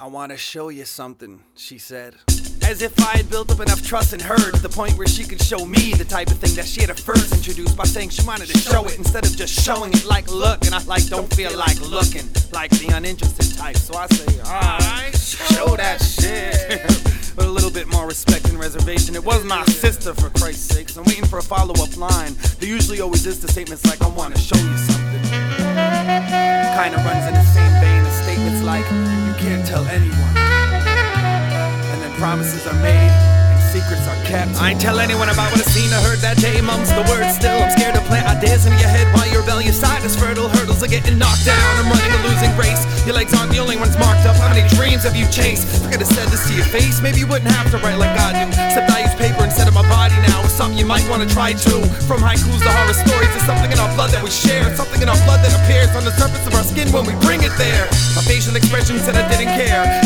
I wanna show you something, she said. As if I had built up enough trust in her to the point where she could show me the type of thing that she had at first introduced by saying she wanted to show it instead of just showing it like look. And I don't feel like looking like the uninterested type. So I say, alright, show that shit. With a little bit more respect and reservation. It was my sister, for Christ's sakes. I'm waiting for a follow-up line. There usually always is the statements like, I wanna show you something. Kinda runs in the same vein as statements like, you can't tell anyone. And then promises are made and secrets are kept. I ain't tell anyone about what I seen or heard that day. Mum's the word still. I'm scared to plant ideas in your head while your rebellious side is fertile. Hurdles are getting knocked down. I'm running a losing race. Your legs aren't the only ones marked up. How many dreams have you chased? I could've said this to your face. Maybe you wouldn't have to write like I do. Except I use paper instead of my body now. It's something you might wanna try too. From haikus to horror stories, there's something in our blood that we share. It's something in our blood that appears on the surface of our skin when we bring it there. My facial expression said I didn't care.